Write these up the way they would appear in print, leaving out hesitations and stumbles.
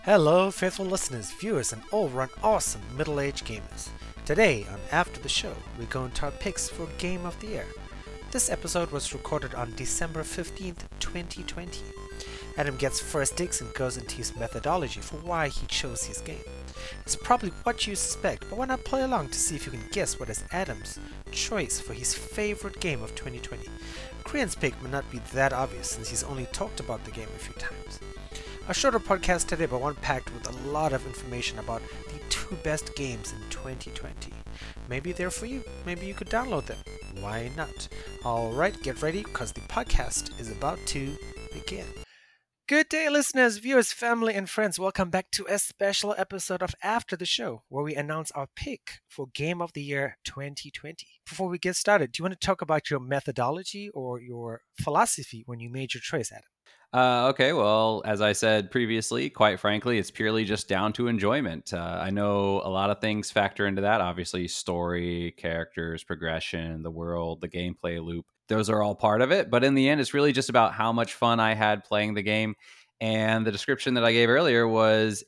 Hello, faithful listeners, viewers, and all-round awesome middle-aged gamers. Today on After the Show, we're going to our picks for Game of the Year. This episode was recorded on December 15th, 2020. Adam gets first dibs and goes into his methodology for why he chose his game. It's probably what you suspect, but why not play along to see if you can guess what is Adam's choice for his favorite game of 2020. Korean's pick may not be that obvious since he's only talked about the game a few times. A shorter podcast today, but one packed with a lot of information about the two best games in 2020. Maybe they're for you. Maybe you could download them. Why not? Alright, get ready because the podcast is about to begin. Good day, listeners, viewers, family, and friends. Welcome back to a special episode of After the Show, where we announce our pick for Game of the Year 2020. Before we get started, do you want to talk about your methodology or your philosophy when you made your choice, Adam? Okay, well, as I said previously, quite frankly, it's purely just down to enjoyment. I know a lot of things factor into that. Obviously, story, characters, progression, the world, the gameplay loop. Those are all part of it. But in the end, it's really just about how much fun I had playing the game. And the description that I gave earlier was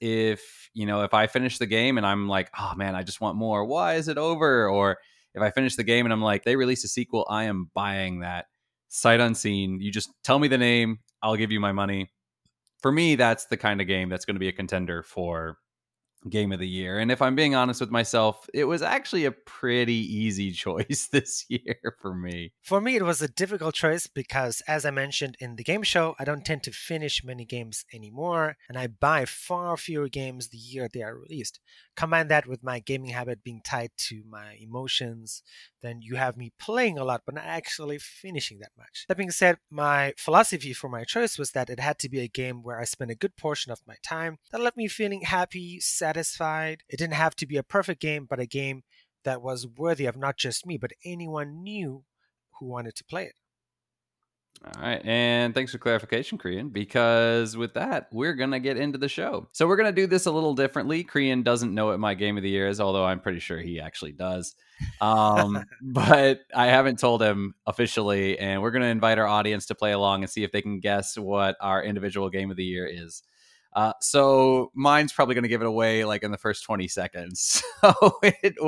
if I finish the game and I'm like, oh man, I just want more. Why is it over? Or if I finish the game and I'm like, they released a sequel, I am buying that sight unseen. You just tell me the name, I'll give you my money. For me, that's the kind of game that's going to be a contender for Game of the Year. And if I'm being honest with myself, it was actually a pretty easy choice this year for me. For me, it was a difficult choice because, as I mentioned in the game show, I don't tend to finish many games anymore, and I buy far fewer games the year they are released. Combine that with my gaming habit being tied to my emotions, then you have me playing a lot but not actually finishing that much. That being said, my philosophy for my choice was that it had to be a game where I spent a good portion of my time that left me feeling happy, satisfied. It didn't have to be a perfect game, but a game that was worthy of not just me, but anyone new who wanted to play it. All right. And thanks for clarification, Korean, because with that, we're going to get into the show. So we're going to do this a little differently. Korean doesn't know what my game of the year is, although I'm pretty sure he actually does. But I haven't told him officially, and we're going to invite our audience to play along and see if they can guess what our individual game of the year is. So mine's probably going to give it away like in the first 20 seconds. So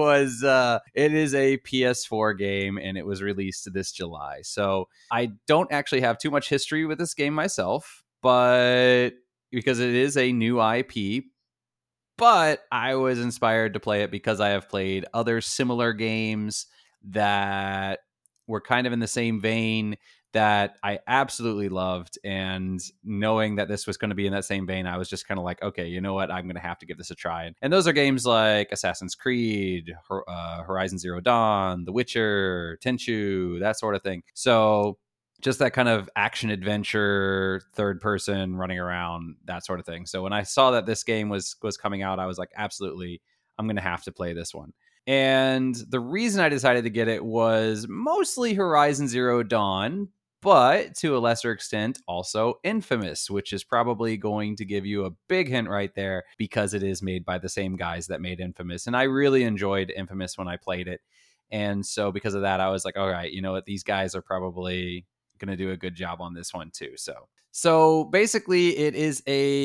it is a PS4 game and it was released this July. So I don't actually have too much history with this game myself, but because it is a new IP, but I was inspired to play it because I have played other similar games that were kind of in the same vein that I absolutely loved. And knowing that this was going to be in that same vein, I was just kind of like, okay, you know what? I'm going to have to give this a try. And those are games like Assassin's Creed, Horizon Zero Dawn, The Witcher, Tenchu, that sort of thing. So just that kind of action adventure, third person running around, that sort of thing. So when I saw that this game was coming out, I was like, absolutely, I'm going to have to play this one. And the reason I decided to get it was mostly Horizon Zero Dawn, but to a lesser extent, also Infamous, which is probably going to give you a big hint right there because it is made by the same guys that made Infamous. And I really enjoyed Infamous when I played it. And so because of that, I was like, all right, you know what? These guys are probably going to do a good job on this one too. So basically it is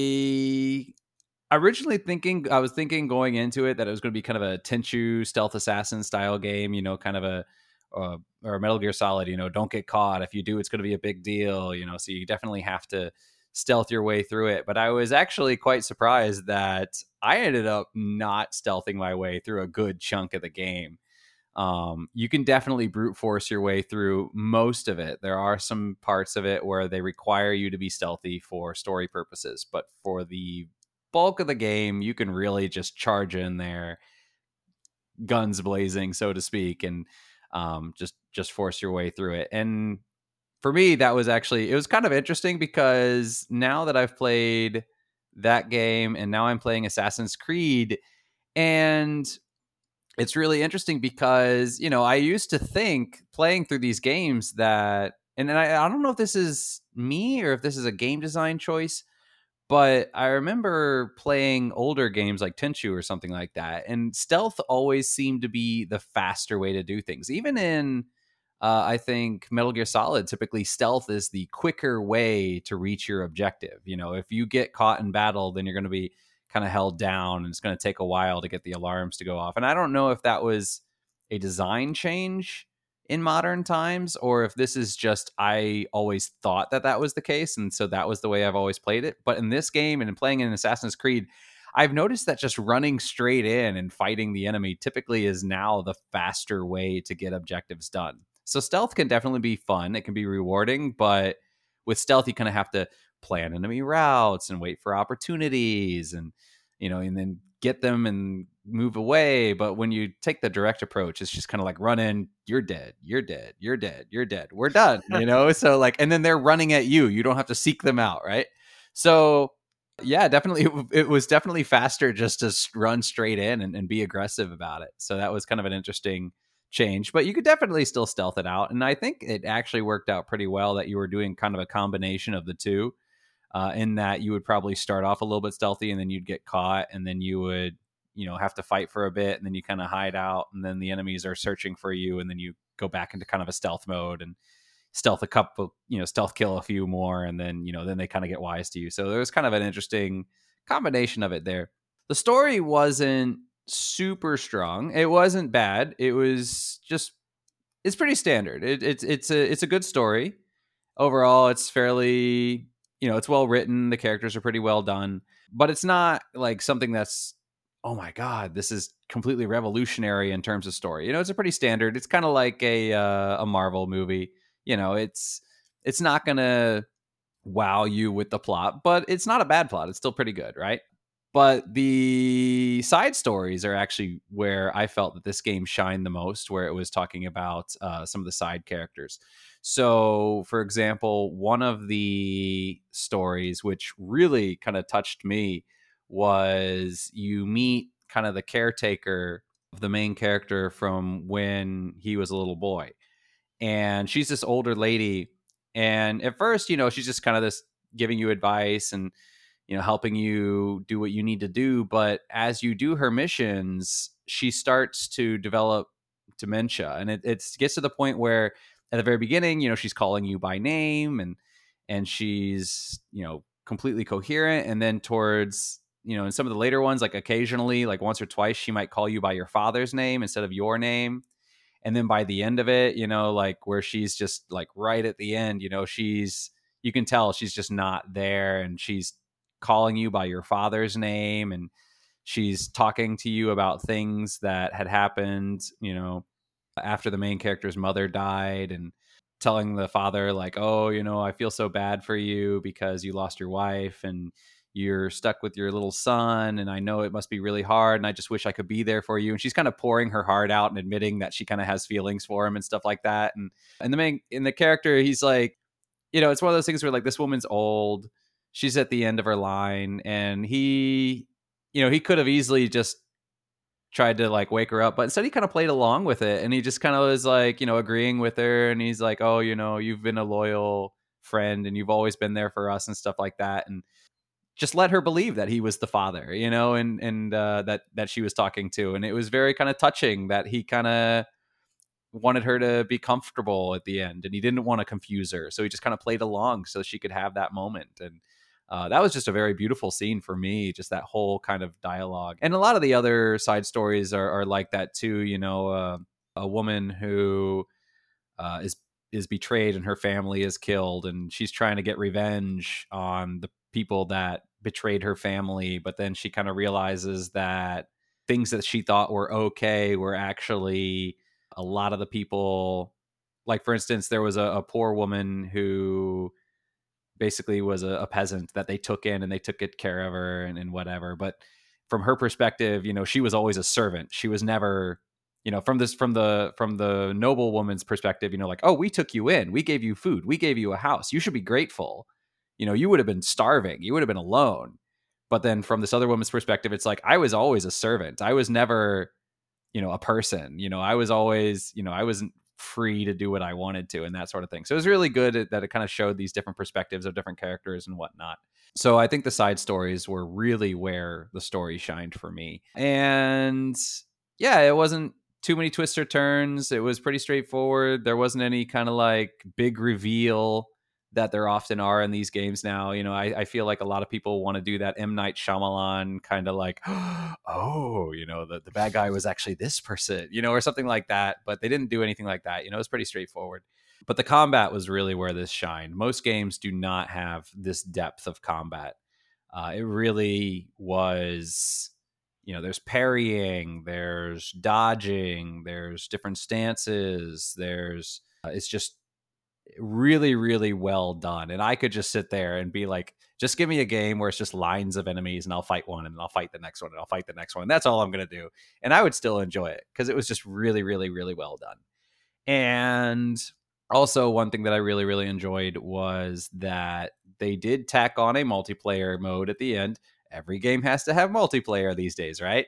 I was thinking going into it that it was going to be kind of a Tenchu stealth assassin style game, kind of or Metal Gear Solid, don't get caught. If you do, it's going to be a big deal, so you definitely have to stealth your way through it. But I was actually quite surprised that I ended up not stealthing my way through a good chunk of the game. You can definitely brute force your way through most of it. There are some parts of it where they require you to be stealthy for story purposes, but for the bulk of the game, you can really just charge in there, guns blazing, so to speak, and just force your way through it. And for me, it was kind of interesting because now that I've played that game and now I'm playing Assassin's Creed, and it's really interesting because, I used to think playing through these games that, and I don't know if this is me or if this is a game design choice, but I remember playing older games like Tenchu or something like that, and stealth always seemed to be the faster way to do things. Even in, I think, Metal Gear Solid, typically stealth is the quicker way to reach your objective. If you get caught in battle, then you're going to be kind of held down, and it's going to take a while to get the alarms to go off. And I don't know if that was a design change in modern times, or if this is just, I always thought that that was the case, and so that was the way I've always played it. But in this game and in playing in Assassin's Creed, I've noticed that just running straight in and fighting the enemy typically is now the faster way to get objectives done. So stealth can definitely be fun. It can be rewarding, but with stealth, you kind of have to plan enemy routes and wait for opportunities, and and then get them and move away. But when you take the direct approach, it's just kind of like run in, you're dead, you're dead, you're dead, you're dead, we're done, So like, and then they're running at you. You don't have to seek them out, right? So yeah, definitely, it was definitely faster just to run straight in and be aggressive about it. So that was kind of an interesting change, but you could definitely still stealth it out. And I think it actually worked out pretty well that you were doing kind of a combination of the two, in that you would probably start off a little bit stealthy and then you'd get caught, and then you would, have to fight for a bit, and then you kind of hide out, and then the enemies are searching for you, and then you go back into kind of a stealth mode and stealth a couple, stealth kill a few more, and then, then they kind of get wise to you. So there was kind of an interesting combination of it there. The story wasn't super strong. It wasn't bad. It was just, it's pretty standard. It's a good story. Overall, it's fairly, it's well written. The characters are pretty well done, but it's not like something that's, oh my God, this is completely revolutionary in terms of story. It's a pretty standard. It's kind of like a Marvel movie. It's not gonna wow you with the plot, but it's not a bad plot. It's still pretty good, right? But the side stories are actually where I felt that this game shined the most, where it was talking about some of the side characters. So, for example, one of the stories which really kind of touched me was you meet kind of the caretaker of the main character from when he was a little boy. And she's this older lady. And at first, she's just kind of this giving you advice and, helping you do what you need to do. But as you do her missions, she starts to develop dementia. And it gets to the point where at the very beginning, she's calling you by name, and she's, completely coherent. And then towards, in some of the later ones, like occasionally, like once or twice, she might call you by your father's name instead of your name. And then by the end of it, like where she's just like right at the end, you can tell she's just not there, and she's calling you by your father's name, and she's talking to you about things that had happened, after the main character's mother died, and telling the father like, oh, I feel so bad for you because you lost your wife and you're stuck with your little son, and I know it must be really hard, and I just wish I could be there for you. And she's kind of pouring her heart out and admitting that she kind of has feelings for him and stuff like that. And the character, he's like, it's one of those things where like this woman's old, she's at the end of her line, and he could have easily just tried to like wake her up, but instead he kind of played along with it, and he just kind of was like, agreeing with her, and he's like, oh, you've been a loyal friend and you've always been there for us and stuff like that, and just let her believe that he was the father, and that she was talking to. And it was very kind of touching that he kind of wanted her to be comfortable at the end, and he didn't want to confuse her. So he just kind of played along so she could have that moment. And that was just a very beautiful scene for me, just that whole kind of dialogue. And a lot of the other side stories are like that too. A woman who is betrayed and her family is killed, and she's trying to get revenge on the people that betrayed her family, but then she kind of realizes that things that she thought were okay were actually a lot of the people. Like, for instance, there was a poor woman who basically was a peasant that they took in, and they took good care of her and whatever. But from her perspective, she was always a servant. She was never, from the noble woman's perspective, like, oh, we took you in, we gave you food, we gave you a house, you should be grateful. You would have been starving, you would have been alone. But then from this other woman's perspective, it's like, I was always a servant. I was never, a person. I was always, I wasn't free to do what I wanted to, and that sort of thing. So it was really good that it kind of showed these different perspectives of different characters and whatnot. So I think the side stories were really where the story shined for me. And yeah, it wasn't too many twists or turns. It was pretty straightforward. There wasn't any kind of like big reveal that there often are in these games now. I feel like a lot of people want to do that M. Night Shyamalan kind of like, oh, the bad guy was actually this person, or something like that. But they didn't do anything like that. It's pretty straightforward. But the combat was really where this shined. Most games do not have this depth of combat. It really was, there's parrying, there's dodging, there's different stances, it's just really, really well done. And I could just sit there and be like, just give me a game where it's just lines of enemies and I'll fight one and I'll fight the next one and I'll fight the next one. That's all I'm going to do. And I would still enjoy it because it was just really, really, really well done. And also, one thing that I really, really enjoyed was that they did tack on a multiplayer mode at the end. Every game has to have multiplayer these days, right?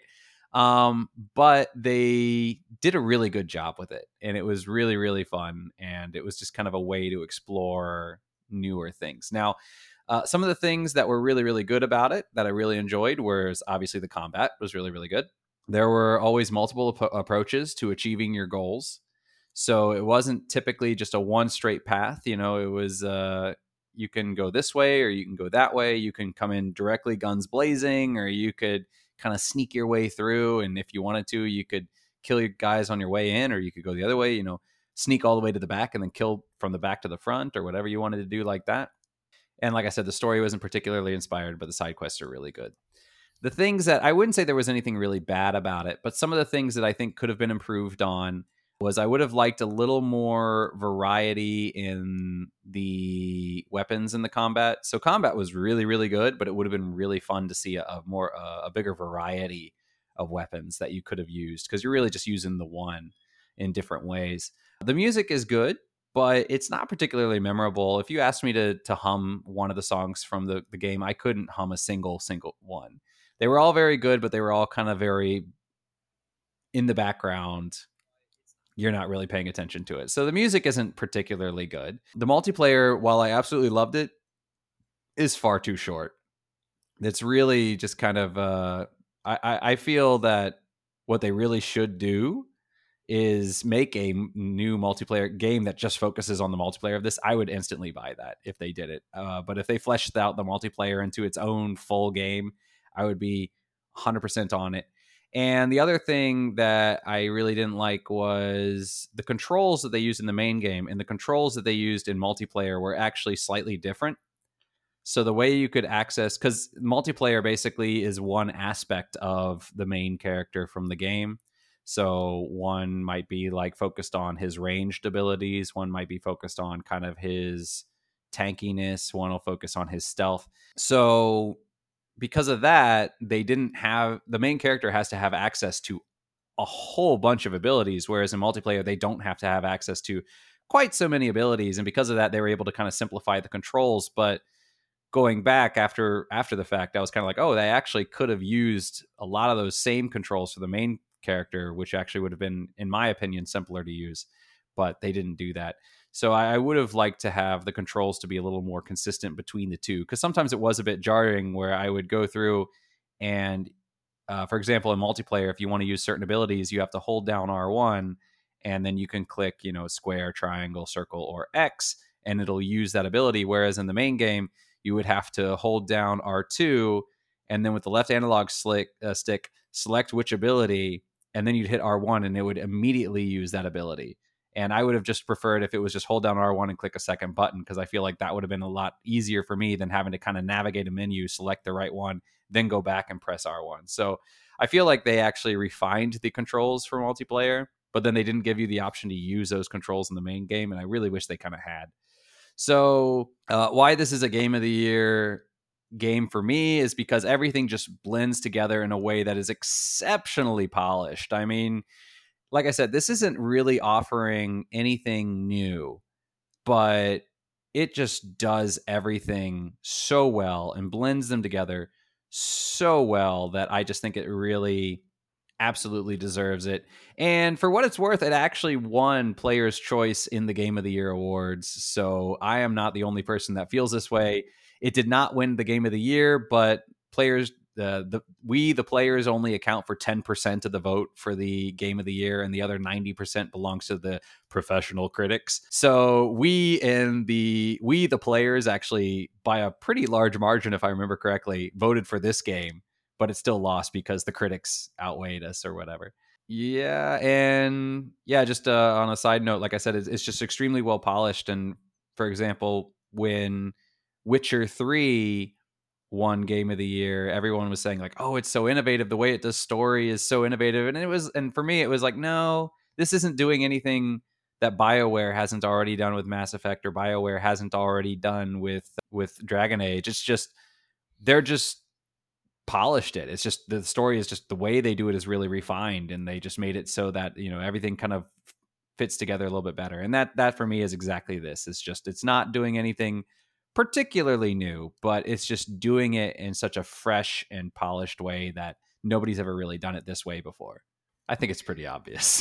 But they did a really good job with it. And it was really, really fun. And it was just kind of a way to explore newer things. Now, some of the things that were really, really good about it that I really enjoyed was obviously the combat was really, really good. There were always multiple approaches to achieving your goals. So it wasn't typically just a one straight path. It was you can go this way or you can go that way. You can come in directly guns blazing, or you could kind of sneak your way through. And if you wanted to, you could kill your guys on your way in, or you could go the other way, sneak all the way to the back and then kill from the back to the front, or whatever you wanted to do like that. And like I said, the story wasn't particularly inspired, but the side quests are really good. The things that I wouldn't say there was anything really bad about it, but some of the things that I think could have been improved on was I would have liked a little more variety in the weapons in the combat. So combat was really, really good, but it would have been really fun to see a bigger variety of weapons that you could have used, because you're really just using the one in different ways. The music is good, but it's not particularly memorable. If you asked me to hum one of the songs from the game, I couldn't hum a single one. They were all very good, but they were all kind of very in the background. You're not really paying attention to it. So the music isn't particularly good. The multiplayer, while I absolutely loved it, is far too short. It's really just kind of, I feel that what they really should do is make a new multiplayer game that just focuses on the multiplayer of this. I would instantly buy that if they did it. But if they fleshed out the multiplayer into its own full game, I would be 100% on it. And the other thing that I really didn't like was the controls that they used in the main game and the controls that they used in multiplayer were actually slightly different. So the way you could access, because multiplayer basically is one aspect of the main character from the game. So one might be like focused on his ranged abilities. One might be focused on kind of his tankiness. One will focus on his stealth. So because of that, the main character has to have access to a whole bunch of abilities, whereas in multiplayer, they don't have to have access to quite so many abilities. And because of that, they were able to kind of simplify the controls. But going back after the fact, I was kind of like, oh, they actually could have used a lot of those same controls for the main character, which actually would have been, in my opinion, simpler to use. But they didn't do that. So I would have liked to have the controls to be a little more consistent between the two, because sometimes it was a bit jarring where I would go through and, for example, in multiplayer, if you want to use certain abilities, you have to hold down R1 and then you can click, square, triangle, circle, or X, and it'll use that ability. Whereas in the main game, you would have to hold down R2 and then with the left analog stick, select which ability, and then you'd hit R1 and it would immediately use that ability. And I would have just preferred if it was just hold down R1 and click a second button, because I feel like that would have been a lot easier for me than having to kind of navigate a menu, select the right one, then go back and press R1. So I feel like they actually refined the controls for multiplayer, but then they didn't give you the option to use those controls in the main game. And I really wish they kind of had. So why this is a game of the year game for me is because everything just blends together in a way that is exceptionally polished. I mean, like I said, this isn't really offering anything new, but it just does everything so well and blends them together so well that I just think it really absolutely deserves it. And for what it's worth, it actually won Player's Choice in the Game of the Year awards. So I am not the only person that feels this way. It did not win the Game of the Year, but we the players only account for 10% of the vote for the game of the year, and the other 90% belongs to the professional critics. So we the players actually, by a pretty large margin, if I remember correctly, voted for this game, but it still lost because the critics outweighed us or whatever. Yeah, and yeah, just on a side note, like I said, it's just extremely well polished. And for example, when Witcher 3 won Game of the Year, everyone was saying like, "Oh, it's so innovative. The way it does story is so innovative." And for me, it was like, no, this isn't doing anything that BioWare hasn't already done with Mass Effect, or BioWare hasn't already done with Dragon Age. It's just they're just polished it. It's just the story is just the way they do it is really refined, and they just made it so that everything kind of fits together a little bit better. And that for me is exactly this. It's not doing anything particularly new, but it's just doing it in such a fresh and polished way that nobody's ever really done it this way before. I think it's pretty obvious.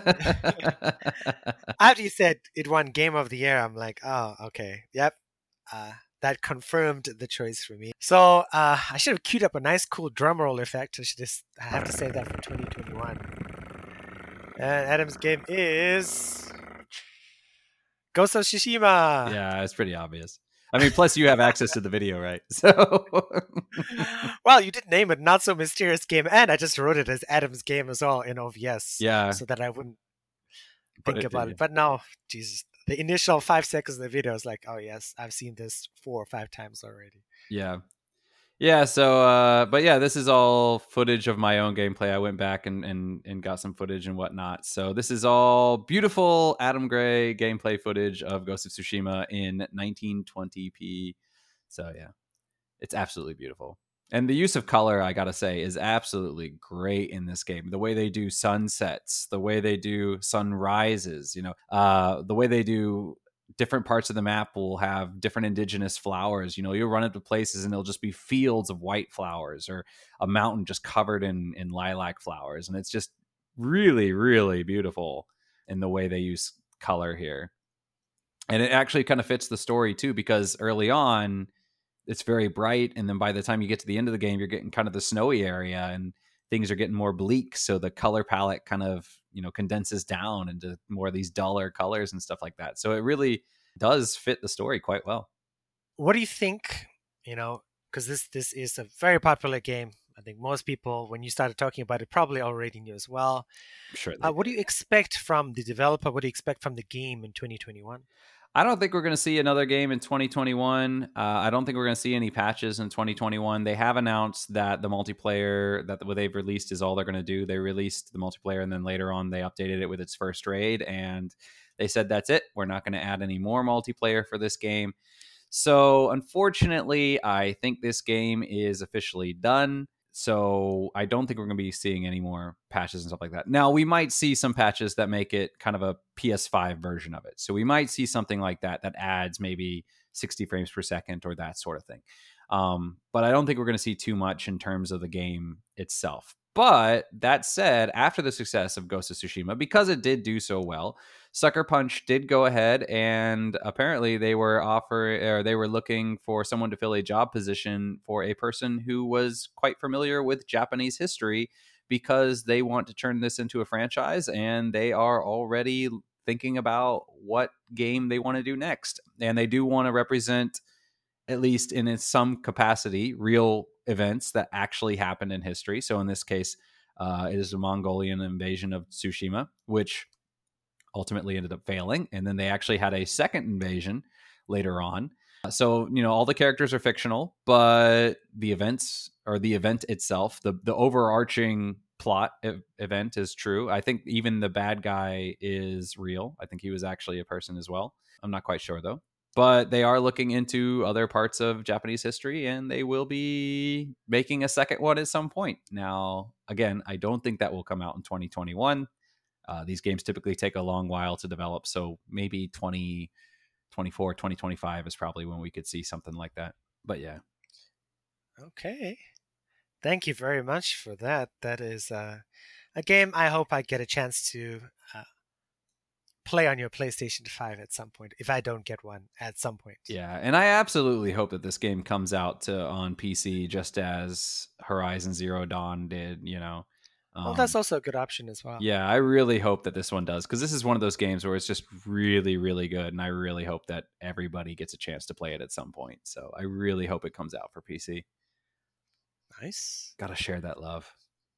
After you said it won Game of the Year, I'm like, oh, okay, yep. That confirmed the choice for me. So I should have queued up a nice, cool drum roll effect. I have to save that for 2021. And Adam's game is Ghost of Tsushima. Yeah, it's pretty obvious. I mean, plus you have access to the video, right? So, well, you did name it Not So Mysterious Game, and I just wrote it as Adam's game as well in OVS. Yeah, so that I wouldn't think about it. But no, Jesus. The initial 5 seconds of the video is like, oh yes, I've seen this 4 or 5 times already. Yeah. So, but yeah, this is all footage of my own gameplay. I went back and got some footage and whatnot. So this is all beautiful Adam Gray gameplay footage of Ghost of Tsushima in 1920p. So yeah, it's absolutely beautiful. And the use of color, I gotta say, is absolutely great in this game. The way they do sunsets, the way they do sunrises, the way they do different parts of the map will have different indigenous flowers. You'll run into places and it'll just be fields of white flowers, or a mountain just covered in lilac flowers. And it's just really, really beautiful in the way they use color here. And it actually kind of fits the story too, because early on, it's very bright, and then by the time you get to the end of the game, you're getting kind of the snowy area, and things are getting more bleak, so the color palette kind of condenses down into more of these duller colors and stuff like that. So it really does fit the story quite well. What do you think? Because this is a very popular game. I think most people, when you started talking about it, probably already knew as well. Sure. What do you expect from the developer? What do you expect from the game in 2021? I don't think we're going to see another game in 2021. I don't think we're going to see any patches in 2021. They have announced that the multiplayer that what they've released is all they're going to do. They released the multiplayer, and then later on they updated it with its first raid, and they said that's it. We're not going to add any more multiplayer for this game. So unfortunately, I think this game is officially done. So I don't think we're going to be seeing any more patches and stuff like that. Now, we might see some patches that make it kind of a PS5 version of it. So we might see something like that adds maybe 60 frames per second or that sort of thing. But I don't think we're going to see too much in terms of the game itself. But that said, after the success of Ghost of Tsushima, because it did do so well, Sucker Punch did go ahead, and apparently they were looking for someone to fill a job position for a person who was quite familiar with Japanese history, because they want to turn this into a franchise, and they are already thinking about what game they want to do next. And they do want to represent, at least in some capacity, real events that actually happened in history. So in this case, it is a Mongolian invasion of Tsushima, which ultimately ended up failing. And then they actually had a second invasion later on. So, all the characters are fictional, but the events, or the event itself, the overarching plot event is true. I think even the bad guy is real. I think he was actually a person as well. I'm not quite sure though. But they are looking into other parts of Japanese history, and they will be making a second one at some point. Now, again, I don't think that will come out in 2021. These games typically take a long while to develop, so maybe 2024, 2025 is probably when we could see something like that. But yeah. Okay. Thank you very much for that. That is a game I hope I get a chance to play on your PlayStation 5 at some point if I don't get one at some point. Yeah, and I absolutely hope that this game comes out on PC just as Horizon Zero Dawn did, you know. Well, that's also a good option as well. Yeah, I really hope that this one does, because this is one of those games where it's just really, really good, and I really hope that everybody gets a chance to play it at some point. So I really hope it comes out for PC. Nice. Gotta share that love.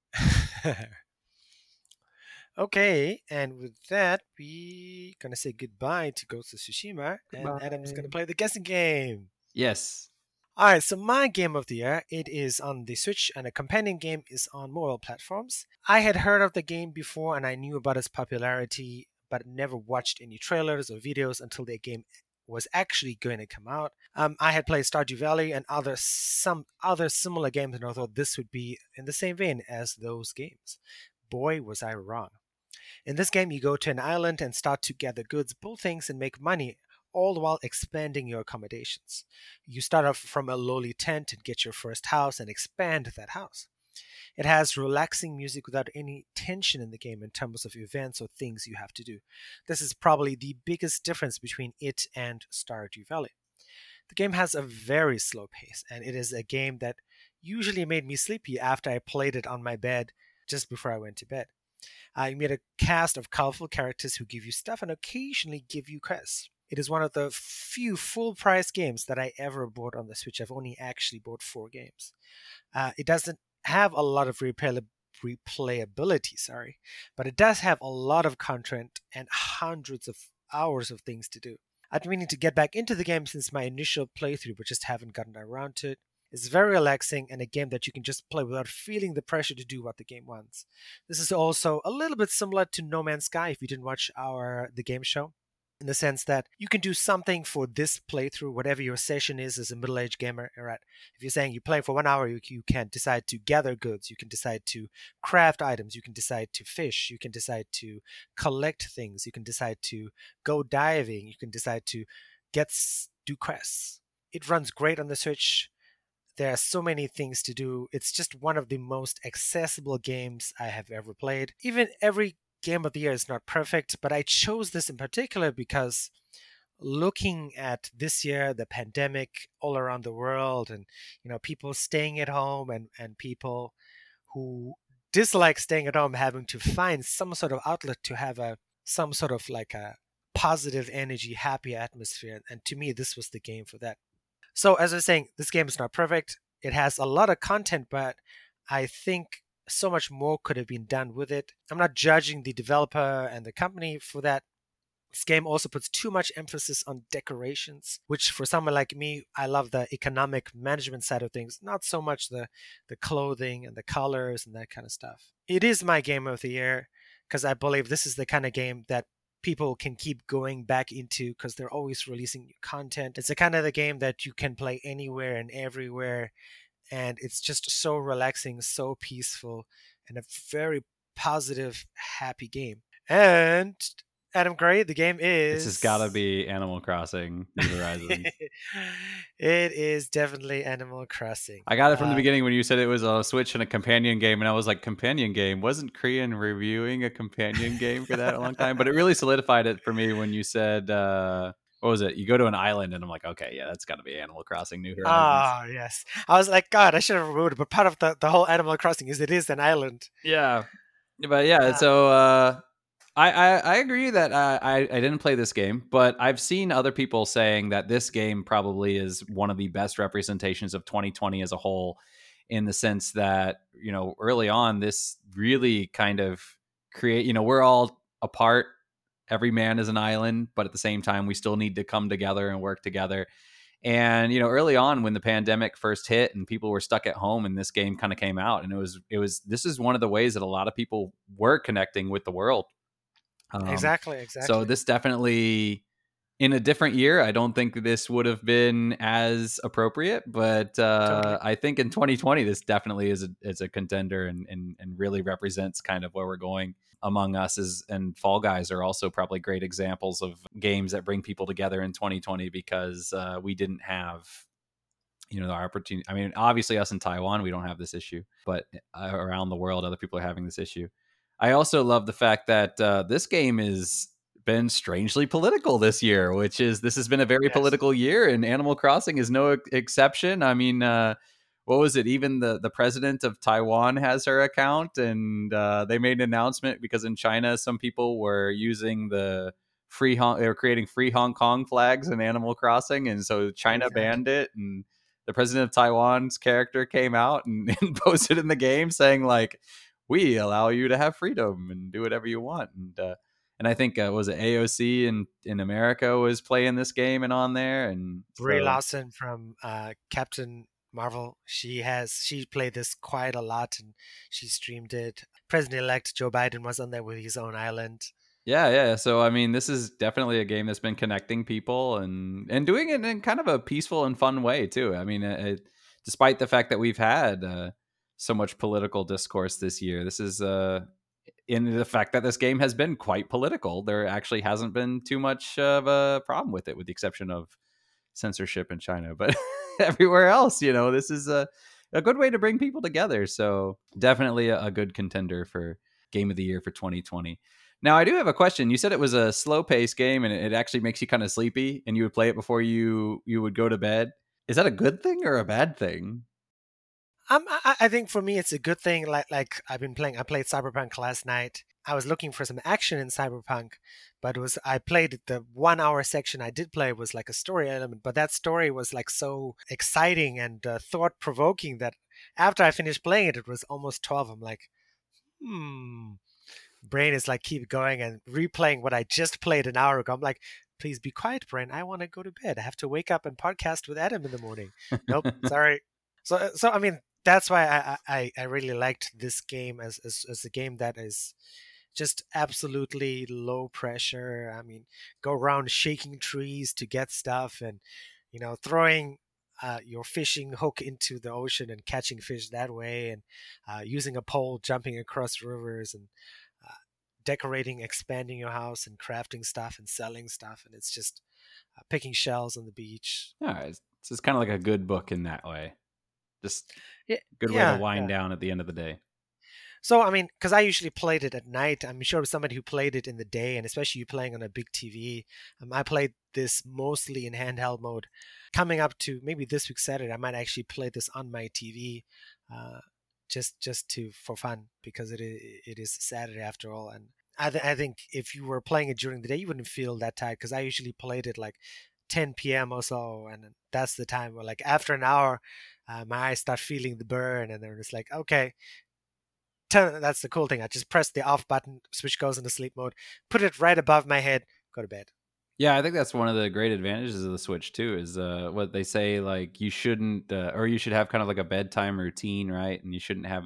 Okay, and with that, we gonna say goodbye to Ghost of Tsushima, and Adam's gonna Goodbye. play the guessing game. Yes. All right, so my game of the year, it is on the Switch, and a companion game is on mobile platforms. I had heard of the game before, and I knew about its popularity, but never watched any trailers or videos until the game was actually going to come out. I had played Stardew Valley and some other similar games, and I thought this would be in the same vein as those games. Boy, was I wrong. In this game, you go to an island and start to gather goods, build things, and make money, all while expanding your accommodations. You start off from a lowly tent and get your first house and expand that house. It has relaxing music without any tension in the game in terms of events or things you have to do. This is probably the biggest difference between it and Stardew Valley. The game has a very slow pace, and it is a game that usually made me sleepy after I played it on my bed just before I went to bed. You meet a cast of colorful characters who give you stuff and occasionally give you quests. It is one of the few full price games that I ever bought on the Switch. I've only actually bought 4 games. It doesn't have a lot of replayability, sorry, but it does have a lot of content and hundreds of hours of things to do. I've been meaning to get back into the game since my initial playthrough, but just haven't gotten around to it. It's very relaxing and a game that you can just play without feeling the pressure to do what the game wants. This is also a little bit similar to No Man's Sky if you didn't watch the game show, in the sense that you can do something for this playthrough, whatever your session is as a middle-aged gamer. Right? If you're saying you play for 1 hour, you can decide to gather goods, you can decide to craft items, you can decide to fish, you can decide to collect things, you can decide to go diving, you can decide to do quests. It runs great on the Switch. There are so many things to do. It's just one of the most accessible games I have ever played. Even every game of the year is not perfect, but I chose this in particular because looking at this year, the pandemic all around the world, and people staying at home, and people who dislike staying at home having to find some sort of outlet to have some sort of like a positive energy, happy atmosphere. And to me, this was the game for that. So, as I was saying, this game is not perfect. It has a lot of content, but I think so much more could have been done with it. I'm not judging the developer and the company for that. This game also puts too much emphasis on decorations, which for someone like me, I love the economic management side of things, not so much the clothing and the colors and that kind of stuff. It is my game of the year because I believe this is the kind of game that people can keep going back into because they're always releasing new content. It's the kind of the game that you can play anywhere and everywhere, and it's just so relaxing, so peaceful, and a very positive, happy game. And Adam Gray, the game This is. has got to be Animal Crossing New Horizons. It is definitely Animal Crossing. I got it from the beginning when you said it was a Switch and a companion game, and I was like, companion game? Wasn't Korean reviewing a companion game for that a long time? But it really solidified it for me when you said, what was it? You go to an island, and I'm like, okay, yeah, that's got to be Animal Crossing New Horizons. Ah, yes. I was like, God, I should have removed it. But part of the whole Animal Crossing is it is an island. Yeah. But yeah, so I agree that I didn't play this game, but I've seen other people saying that this game probably is one of the best representations of 2020 as a whole, in the sense that, early on, this really kind of we're all apart. Every man is an island, but at the same time, we still need to come together and work together. And, early on when the pandemic first hit and people were stuck at home and this game kind of came out, and this is one of the ways that a lot of people were connecting with the world. Exactly. So this definitely, in a different year, I don't think this would have been as appropriate, but totally. I think in 2020, this definitely is a contender and really represents kind of where we're going. Among Us and Fall Guys are also probably great examples of games that bring people together in 2020 because we didn't have the opportunity. I mean, obviously us in Taiwan, we don't have this issue, but around the world, other people are having this issue. I also love the fact that this game is been strangely political this year, this has been a very Yes. political year, and Animal Crossing is no exception. I mean, what was it? Even the president of Taiwan has her account, and they made an announcement because in China, some people were using they were creating free Hong Kong flags in Animal Crossing, and so China Exactly. banned it. And the president of Taiwan's character came out and, and posted in the game saying like, "We allow you to have freedom and do whatever you want." And I think was it AOC in America was playing this game and on there, and Brie so Larson from Captain Marvel, she played this quite a lot and she streamed it. President-elect Joe Biden was on there with his own island. yeah. So I mean, this is definitely a game that's been connecting people and doing it in kind of a peaceful and fun way too. I mean, despite the fact that we've had so much political discourse this year, this is in the fact that this game has been quite political. There actually hasn't been too much of a problem with it, with the exception of censorship in China. But everywhere else, this is a good way to bring people together. So definitely a good contender for Game of the Year for 2020. Now, I do have a question. You said it was a slow paced game and it actually makes you kind of sleepy and you would play it before you would go to bed. Is that a good thing or a bad thing? I think for me it's a good thing. Like I've been playing. I played Cyberpunk last night. I was looking for some action in Cyberpunk, but I played the 1 hour section I did play was like a story element, but that story was like so exciting and thought provoking that after I finished playing it, it was almost 12. I'm like, hmm. Brain is like keep going and replaying what I just played an hour ago. I'm like, please be quiet, brain. I want to go to bed. I have to wake up and podcast with Adam in the morning. Nope, sorry. So I mean, that's why I really liked this game as a game that is just absolutely low pressure. I mean, go around shaking trees to get stuff and throwing your fishing hook into the ocean and catching fish that way, and using a pole, jumping across rivers, and decorating, expanding your house, and crafting stuff and selling stuff. And it's just picking shells on the beach. All right. This is kind of like a good book in that way. Just Yeah, good way to yeah, wind yeah. down at the end of the day. So I mean, because I usually played it at night, I'm sure somebody who played it in the day, and especially you playing on a big TV. I played this mostly in handheld mode. Coming up to maybe this week Saturday, I might actually play this on my TV, uh, just to for fun because it is Saturday after all. And I think if you were playing it during the day, you wouldn't feel that tired because I usually played it like 10 p.m. or so, and that's the time where like after an hour, my eyes start feeling the burn, and then it's like okay, that's the cool thing. I just press the off button, switch goes into sleep mode, put it right above my head, go to bed. Yeah, I think that's one of the great advantages of the Switch too. Is what they say like you shouldn't, or you should have kind of like a bedtime routine, right? And you shouldn't have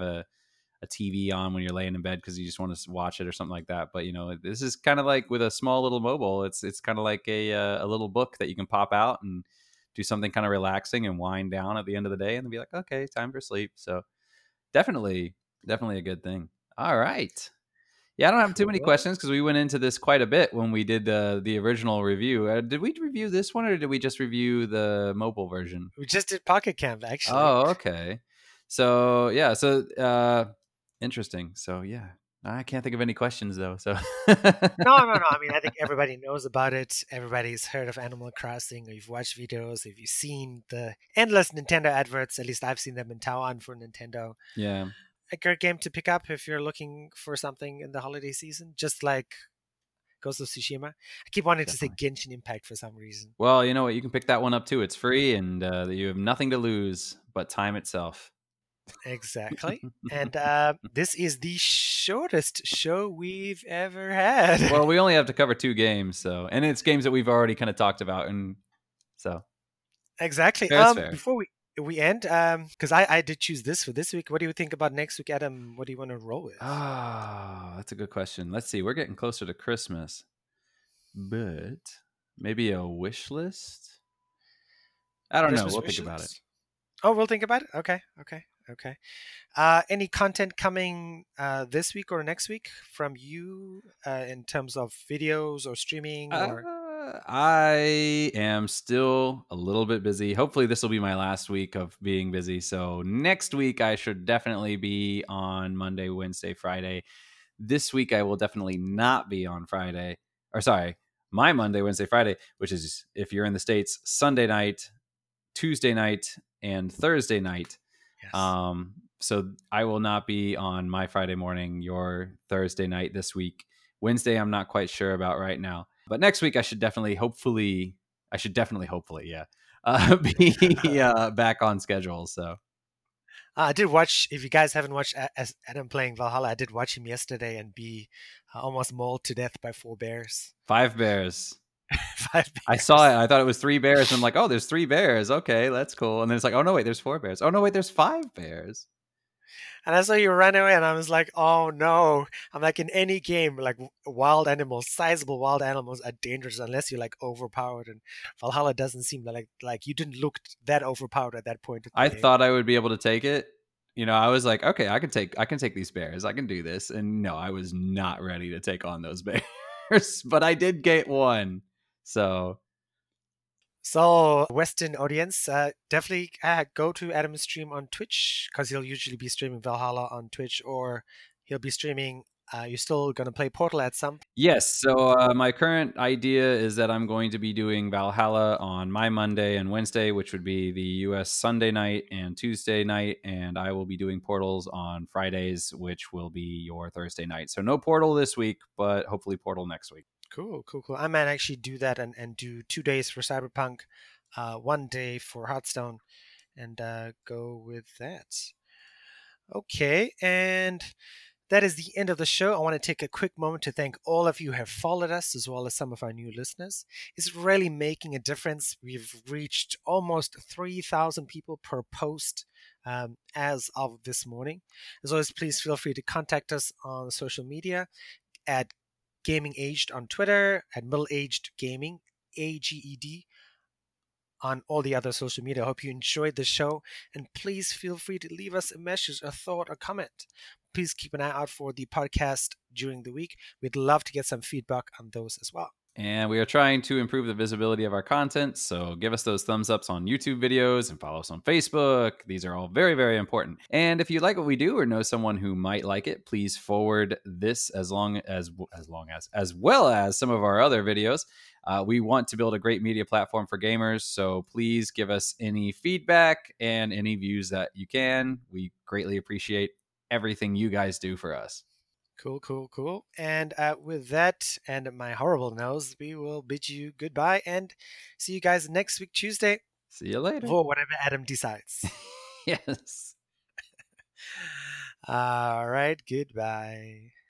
a TV on when you're laying in bed because you just want to watch it or something like that. But this is kind of like with a small little mobile. It's kind of like a little book that you can pop out and do something kind of relaxing and wind down at the end of the day, and then be like, okay, time for sleep. So definitely, definitely a good thing. All right. Yeah, I don't have too many Cool. questions because we went into this quite a bit when we did the original review. Did we review this one or did we just review the mobile version? We just did Pocket Camp actually. Oh, okay. So yeah, interesting. So yeah, I can't think of any questions though. So No. I mean, I think everybody knows about it. Everybody's heard of Animal Crossing, or you've watched videos, if you've seen the endless Nintendo adverts. At least I've seen them in Taiwan for Nintendo. yeah, A great game to pick up if you're looking for something in the holiday season, just like Ghost of Tsushima. I keep wanting to say definitely. Genshin Impact for some reason. Well, you know what? You can pick that one up too. It's free, and you have nothing to lose but time itself. Exactly. And this is the shortest show we've ever had. Well, we only have to cover 2 games, so and it's games that we've already kind of talked about, and so Exactly. fair is fair. Before we end, because I did choose this for this week. What do you think about next week, Adam? What do you want to roll with? Ah, that's a good question. Let's see. We're getting closer to Christmas, but maybe a wish list. I don't know. Christmas We'll think about it. wishes. Oh, we'll think about it. Okay. Any content coming this week or next week from you in terms of videos or streaming or? I am still a little bit busy. Hopefully, this will be my last week of being busy. So next week, I should definitely be on Monday, Wednesday, Friday. This week, I will definitely not be on Friday or sorry, my Monday, Wednesday, Friday, which is, if you're in the States, Sunday night, Tuesday night, and Thursday night. Yes. So I will not be on my Friday morning, your Thursday night this week. Wednesday, I'm not quite sure about right now. But next week, I should definitely, hopefully, yeah, be back on schedule. So I did watch, if you guys haven't watched as Adam playing Valhalla, I did watch him yesterday and be almost mauled to death by 4 bears. 5 bears. 5 I bears. saw it. I thought it was 3 bears. And I'm like, oh, there's 3 bears. Okay, that's cool. And then it's like, oh, no, wait, there's 4 bears. Oh, no, wait, there's 5 bears. And I saw you run away, and I was like, oh no. I'm like, in any game, like wild animals, sizable wild animals are dangerous unless you're like overpowered. And Valhalla doesn't seem like you didn't look that overpowered at that point in the I game. thought I would be able to take it. I was like, okay, I can take these bears. I can do this. And no, I was not ready to take on those bears, but I did get one. So Western audience, definitely go to Adam's stream on Twitch, because he'll usually be streaming Valhalla on Twitch, or he'll be streaming. You're still going to play Portal at some point? yes, so my current idea is that I'm going to be doing Valhalla on my Monday and Wednesday, which would be the US Sunday night and Tuesday night, and I will be doing Portals on Fridays, which will be your Thursday night. So no Portal this week, but hopefully Portal next week. Cool. I might actually do that and do 2 days for Cyberpunk, 1 day for Hearthstone, and go with that. Okay, and that is the end of the show. I want to take a quick moment to thank all of you who have followed us, as well as some of our new listeners. It's really making a difference. We've reached almost 3,000 people per post as of this morning. As always, please feel free to contact us on social media at Gaming Aged on Twitter, at Middle Aged Gaming, AGED, on all the other social media. I hope you enjoyed the show, and please feel free to leave us a message, a thought, or comment. Please keep an eye out for the podcast during the week. We'd love to get some feedback on those as well. And we are trying to improve the visibility of our content. So give us those thumbs ups on YouTube videos and follow us on Facebook. These are all very, very important. And if you like what we do or know someone who might like it, please forward this as well as some of our other videos. We want to build a great media platform for gamers. So please give us any feedback and any views that you can. We greatly appreciate everything you guys do for us. Cool. And with that and my horrible nose, we will bid you goodbye and see you guys next week, Tuesday. See you later. For whatever Adam decides. Yes. All right. Goodbye.